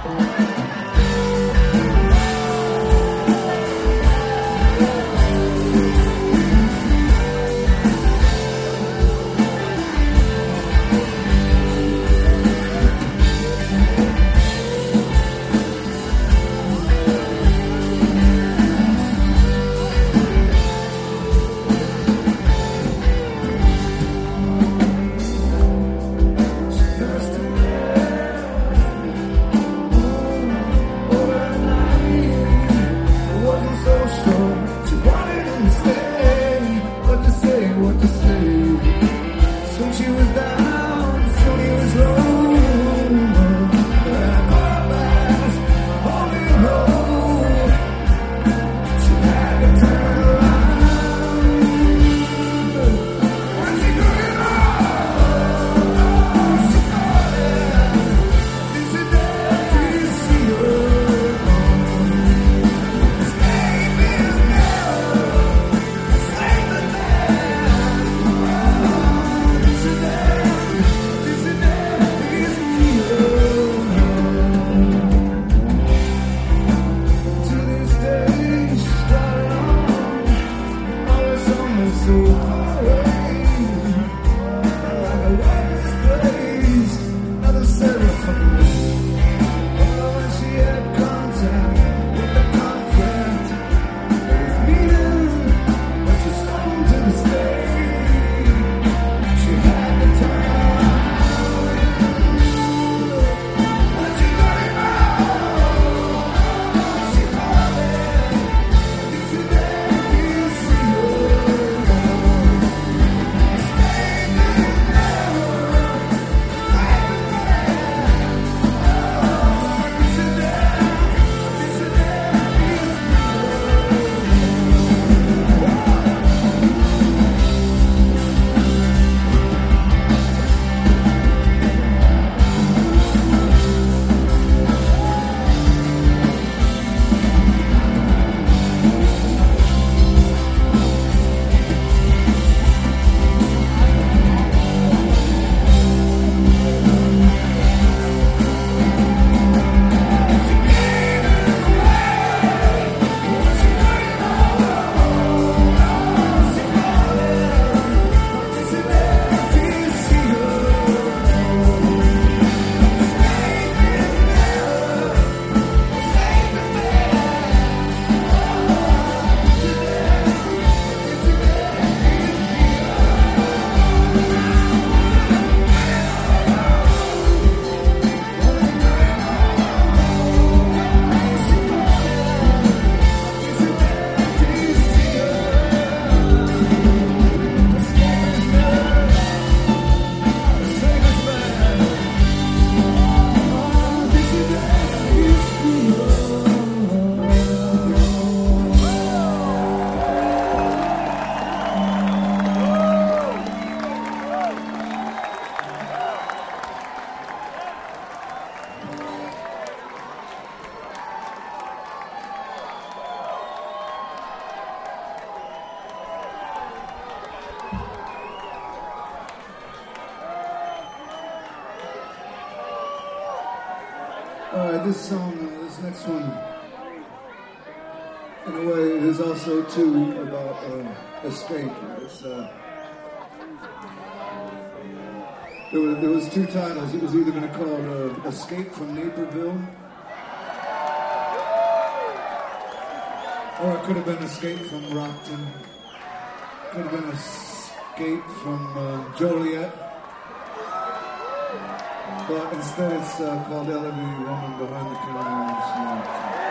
This song, this next one, in a way, is also too about escape. There was two titles. It was either going to call "Escape from Naperville," or it could have been "Escape from Rockton." Could have been "Escape from Joliet." But instead it's called "LA Woman Behind the Counter."